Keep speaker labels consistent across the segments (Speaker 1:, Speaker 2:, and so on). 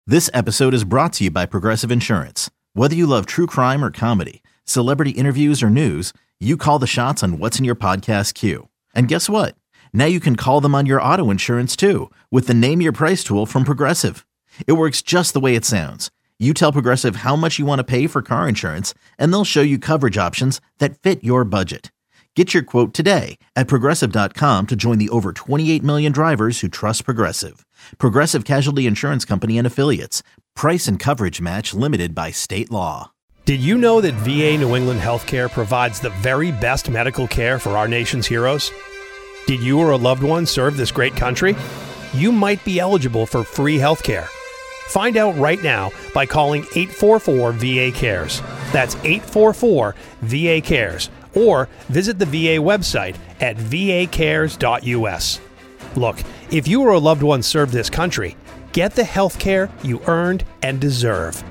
Speaker 1: This episode is brought to you by Progressive Insurance. Whether you love true crime or comedy, celebrity interviews or news, you call the shots on what's in your podcast queue. And guess what? Now you can call them on your auto insurance too with the Name Your Price tool from Progressive. It works just the way it sounds. You tell Progressive how much you want to pay for car insurance, and they'll show you coverage options that fit your budget. Get your quote today at Progressive.com to join the over 28 million drivers who trust Progressive. Progressive Casualty Insurance Company and Affiliates. Price and coverage match limited by state law.
Speaker 2: Did you know that VA New England Healthcare provides the very best medical care for our nation's heroes? Did you or a loved one serve this great country? You might be eligible for free healthcare. Find out right now by calling 844-VA-CARES. That's 844-VA-CARES. Or visit the VA website at vacares.us. Look, if you or a loved one served this country, get the health care you earned and deserve.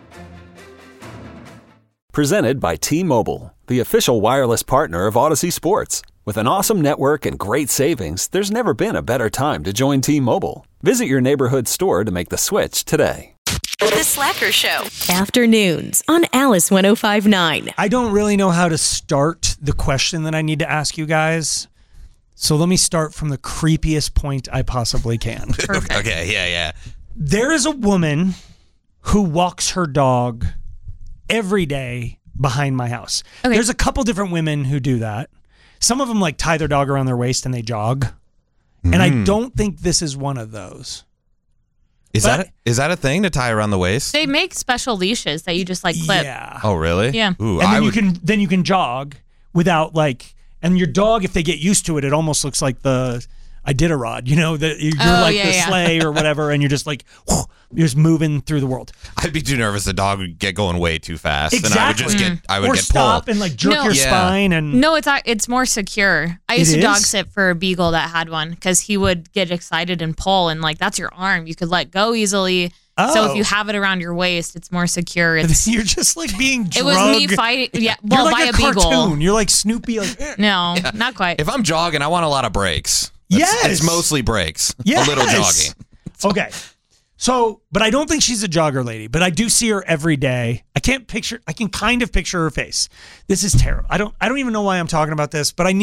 Speaker 3: Presented by T-Mobile, the official wireless partner of Odyssey Sports. With an awesome network and great savings, there's never been a better time to join T-Mobile. Visit your neighborhood store to make the switch today.
Speaker 4: The Slacker Show. Afternoons on Alice 105.9.
Speaker 5: I don't really know how to start the question that I need to ask you guys. So let me start from the creepiest point I possibly can.
Speaker 4: Perfect.
Speaker 6: Okay, yeah.
Speaker 5: There is a woman who walks her dog every day behind my house.
Speaker 7: Okay.
Speaker 5: There's a couple different women who do that. Some of them like tie their dog around their waist and they jog. And I don't think this is one of those.
Speaker 6: Is that a thing to tie around the waist?
Speaker 7: They make special leashes that you just like clip.
Speaker 5: Yeah.
Speaker 6: Oh, really?
Speaker 7: Yeah.
Speaker 6: Ooh,
Speaker 5: And then you can jog without like, and your dog, if they get used to it, it almost looks like the Iditarod, you know, that you're the sleigh or whatever, and you're just like, whoo, you're just moving through the world.
Speaker 6: I'd be too nervous. The dog would get going way too fast,
Speaker 5: Exactly.
Speaker 6: and I would get
Speaker 5: stop
Speaker 6: pulled.
Speaker 5: and like jerk your spine. And
Speaker 7: No, it's more secure. I used to dog sit for a beagle that had one because he would get excited and pull, and like that's your arm. You could let go easily. So if you have it around your waist, it's more secure.
Speaker 5: You're just like being drugged.
Speaker 7: It was me fighting. Yeah, well,
Speaker 5: you're like
Speaker 7: by a beagle.
Speaker 5: Cartoon. You're like Snoopy. Like,
Speaker 7: No, not quite.
Speaker 6: If I'm jogging, I want a lot of breaks.
Speaker 5: Yes.
Speaker 6: It's mostly breaks.
Speaker 5: Yes.
Speaker 6: A little jogging.
Speaker 5: Okay. So, but I don't think she's a jogger lady, but I do see her every day. I can kind of picture her face. This is terrible. I don't even know why I'm talking about this, but I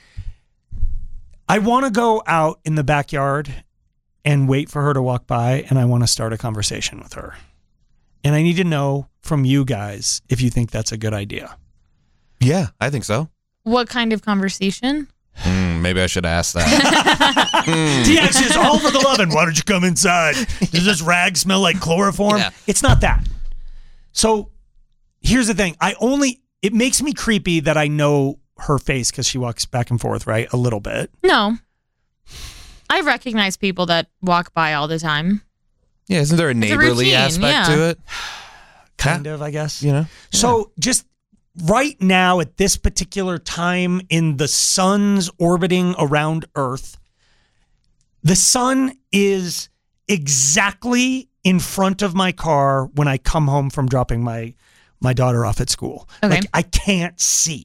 Speaker 5: want to go out in the backyard and wait for her to walk by, and I want to start a conversation with her. And I need to know from you guys if you think that's a good idea.
Speaker 6: Yeah, I think so.
Speaker 7: What kind of conversation?
Speaker 6: Maybe I should ask that.
Speaker 5: Yeah, it's just all for the love. And why don't you come inside? Does this rag smell like chloroform?
Speaker 6: Yeah.
Speaker 5: It's not that. So here's the thing. It makes me creepy that I know her face because she walks back and forth, right? A little bit.
Speaker 7: No. I recognize people that walk by all the time.
Speaker 6: Yeah, isn't there a neighborly
Speaker 7: routine,
Speaker 6: aspect to it?
Speaker 5: Kind of, I guess.
Speaker 6: You know?
Speaker 5: So just right now at this particular time in the sun's orbiting around Earth, the sun is exactly in front of my car when I come home from dropping my daughter off at school.
Speaker 7: Okay.
Speaker 5: Like I can't see.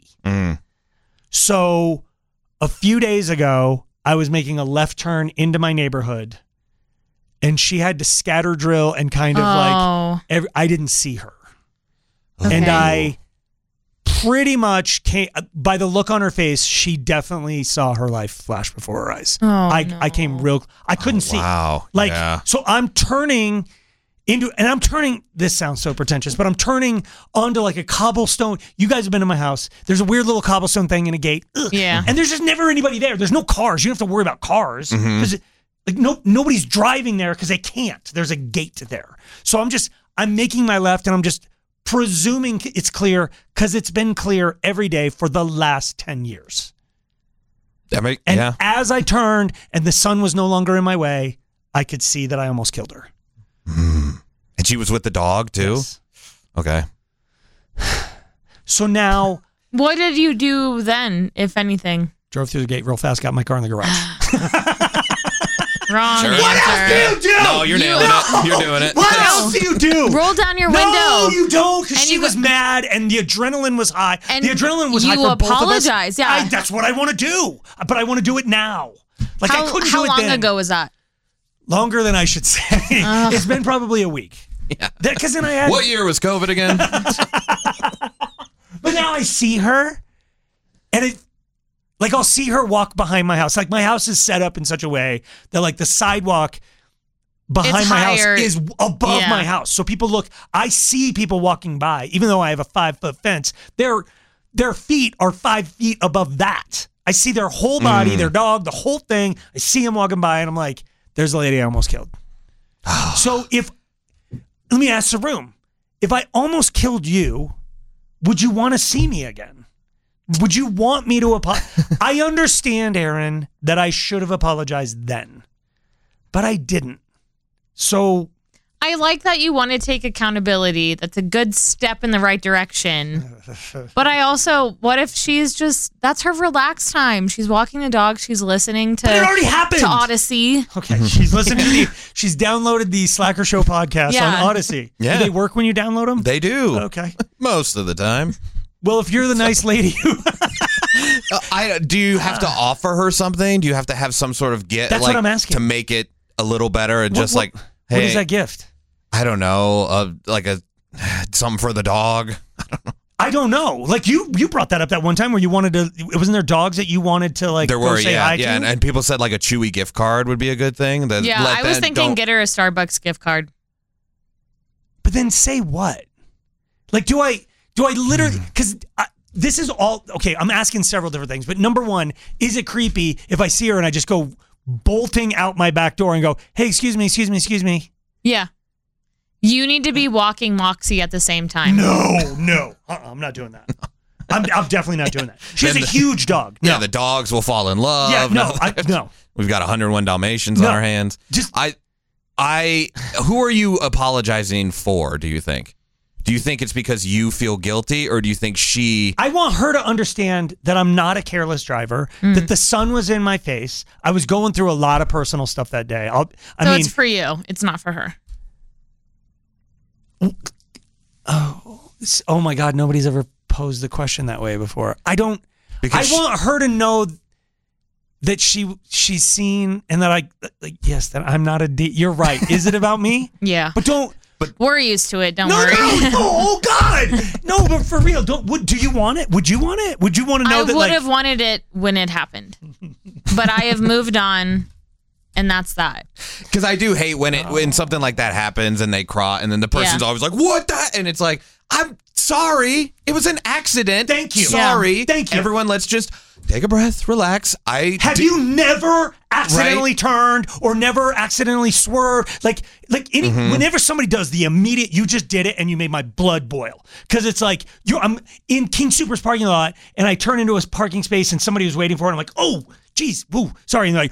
Speaker 5: So a few days ago, I was making a left turn into my neighborhood and she had to scatter drill and kind of I didn't see her.
Speaker 7: Okay.
Speaker 5: And I pretty much by the look on her face, she definitely saw her life flash before her eyes. I came I couldn't see.
Speaker 6: Wow.
Speaker 5: Like,
Speaker 6: yeah.
Speaker 5: So I'm turning this sounds so pretentious, but I'm turning onto like a cobblestone. You guys have been to my house. There's a weird little cobblestone thing in a gate. Ugh.
Speaker 7: Yeah.
Speaker 5: And there's just never anybody there. There's no cars. You don't have to worry about cars because nobody's driving there because they can't. There's a gate there. So I'm making my left and I'm just presuming it's clear because it's been clear every day for the last 10 years. As I turned and the sun was no longer in my way, I could see that I almost killed her.
Speaker 6: And she was with the dog too?
Speaker 5: Yes.
Speaker 6: Okay.
Speaker 5: So now...
Speaker 7: What did you do then, if anything?
Speaker 5: Drove through the gate real fast, got my car in the garage.
Speaker 7: Wrong
Speaker 6: Sure.
Speaker 7: answer.
Speaker 5: What else do you do?
Speaker 6: No, you're nailing it. You're doing it.
Speaker 5: What else do you do?
Speaker 7: Roll down your window.
Speaker 5: No, you don't, because
Speaker 7: And
Speaker 5: she
Speaker 7: you
Speaker 5: was
Speaker 7: go-
Speaker 5: mad and the adrenaline was high.
Speaker 7: And
Speaker 5: the adrenaline was high
Speaker 7: you
Speaker 5: for both of us.
Speaker 7: apologize, yeah.
Speaker 5: That's what I want to do, but I want to do it now. Like I couldn't do
Speaker 7: How
Speaker 5: it
Speaker 7: long
Speaker 5: then.
Speaker 7: ago was that?
Speaker 5: Longer than I should say. It's been probably a week.
Speaker 6: Yeah.
Speaker 5: Because then I had.
Speaker 6: What year was COVID again?
Speaker 5: But now I see her, and I'll see her walk behind my house. Like, my house is set up in such a way that, like, the sidewalk behind my house is above my house. So people look, I see people walking by, even though I have a 5-foot fence, their feet are 5 feet above that. I see their whole body, their dog, the whole thing. I see them walking by, and I'm like, there's a lady I almost killed. So let me ask the room, if I almost killed you, would you want to see me again? Would you want me to apologize? I understand, Aaron, that I should have apologized then, but I didn't. So
Speaker 7: I like that you want to take accountability. That's a good step in the right direction. But I also, what if that's her relaxed time? She's walking the dog. She's listening to,
Speaker 5: but it already happened.
Speaker 7: To Odyssey.
Speaker 5: Okay, she's listening she's downloaded the Slacker Show podcast on Odyssey.
Speaker 6: Yeah.
Speaker 5: Do they work when you download them?
Speaker 6: They do.
Speaker 5: Okay.
Speaker 6: Most of the time.
Speaker 5: Well, if you're the nice lady who...
Speaker 6: do you have to offer her something? Do you have to have some sort of gift?
Speaker 5: That's what I'm asking.
Speaker 6: To make it a little better and hey,
Speaker 5: what is that gift?
Speaker 6: I don't know, something for the dog.
Speaker 5: I don't know. Like, you brought that up that one time where you wanted to. Wasn't there dogs that you wanted to
Speaker 6: there
Speaker 5: go
Speaker 6: were,
Speaker 5: say hi to?
Speaker 6: and people said like a Chewy gift card would be a good thing.
Speaker 7: I was thinking get her a Starbucks gift card.
Speaker 5: But then say what? Like, do I literally? Because this is all okay. I'm asking several different things, but number one, is it creepy if I see her and I just go bolting out my back door and go, "Hey, excuse me"? Yeah.
Speaker 7: You need to be walking Moxie at the same time.
Speaker 5: No. I'm not doing that. I'm definitely not doing that. She's a huge dog. No.
Speaker 6: Yeah, the dogs will fall in love.
Speaker 5: Yeah, no.
Speaker 6: We've got 101 Dalmatians on our hands. Who are you apologizing for, do you think? Do you think it's because you feel guilty, or do you think
Speaker 5: I want her to understand that I'm not a careless driver, that the sun was in my face. I was going through a lot of personal stuff that day.
Speaker 7: It's for you. It's not for her.
Speaker 5: Oh my God, nobody's ever posed the question that way before. I want her to know that she's seen, and that that I'm not you're right. Is it about me?
Speaker 7: Yeah.
Speaker 5: But
Speaker 7: we're used to it. Don't worry.
Speaker 5: No, oh God. No, but for real, do you want it? Would you want it? Would you want to know that?
Speaker 7: I would have wanted it when it happened, but I have moved on. And that's that.
Speaker 6: Because I do hate when something like that happens and they cry, and then the person's always like, "What the?" And it's like, "I'm sorry, it was an accident.
Speaker 5: Thank you.
Speaker 6: Sorry,
Speaker 5: thank you.
Speaker 6: Everyone, let's just take a breath, relax."
Speaker 5: Have you never accidentally turned or never accidentally swerved? Whenever somebody does the immediate, you just did it and you made my blood boil. Because it's like I'm in King Soopers parking lot and I turn into a parking space and somebody was waiting for it. And I'm like, oh. Jeez, woo, sorry, and they're like,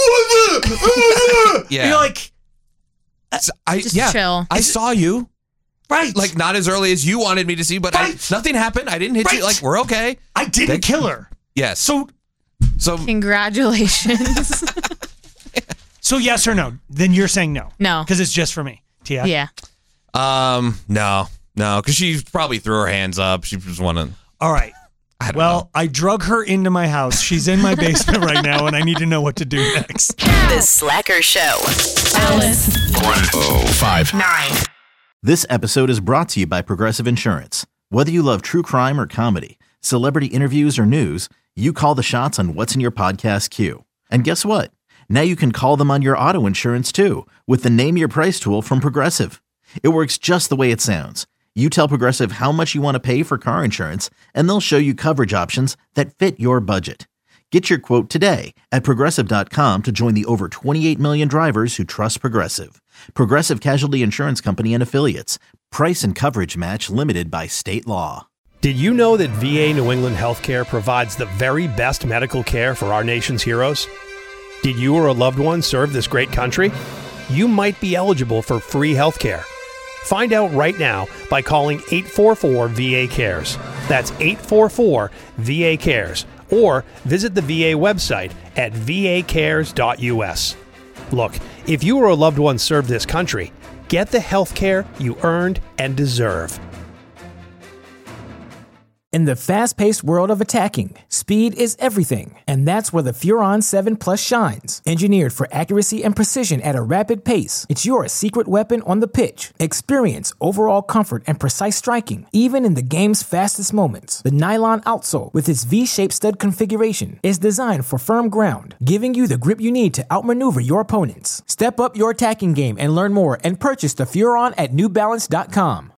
Speaker 6: yeah.
Speaker 5: And you're like,
Speaker 7: just chill.
Speaker 6: I saw you,
Speaker 5: right?
Speaker 6: Like, not as early as you wanted me to see, but nothing happened. I didn't hit you. Like, we're okay.
Speaker 5: I didn't kill her.
Speaker 6: Yes.
Speaker 5: So
Speaker 7: congratulations.
Speaker 5: So yes or no? Then you're saying no.
Speaker 7: No,
Speaker 5: because it's just for me. Tia.
Speaker 7: Yeah.
Speaker 6: No, because she probably threw her hands up. She just wanted.
Speaker 5: All right. I drug her into my house. She's in my basement right now, and I need to know what to do next.
Speaker 4: The Slacker Show. Alice.
Speaker 1: 1059. This episode is brought to you by Progressive Insurance. Whether you love true crime or comedy, celebrity interviews or news, you call the shots on what's in your podcast queue. And guess what? Now you can call them on your auto insurance too, with the Name Your Price tool from Progressive. It works just the way it sounds. You tell Progressive how much you want to pay for car insurance, and they'll show you coverage options that fit your budget. Get your quote today at Progressive.com to join the over 28 million drivers who trust Progressive. Progressive Casualty Insurance Company and Affiliates. Price and coverage match limited by state law.
Speaker 2: Did you know that VA New England Healthcare provides the very best medical care for our nation's heroes? Did you or a loved one serve this great country? You might be eligible for free healthcare. Find out right now by calling 844-VA-CARES. That's 844-VA-CARES. Or visit the VA website at vacares.us. Look, if you or a loved one served this country, get the health care you earned and deserve.
Speaker 8: In the fast-paced world of attacking, speed is everything, and that's where the Furon 7 Plus shines. Engineered for accuracy and precision at a rapid pace, it's your secret weapon on the pitch. Experience overall comfort and precise striking, even in the game's fastest moments. The nylon outsole, with its V-shaped stud configuration, is designed for firm ground, giving you the grip you need to outmaneuver your opponents. Step up your attacking game and learn more and purchase the Furon at NewBalance.com.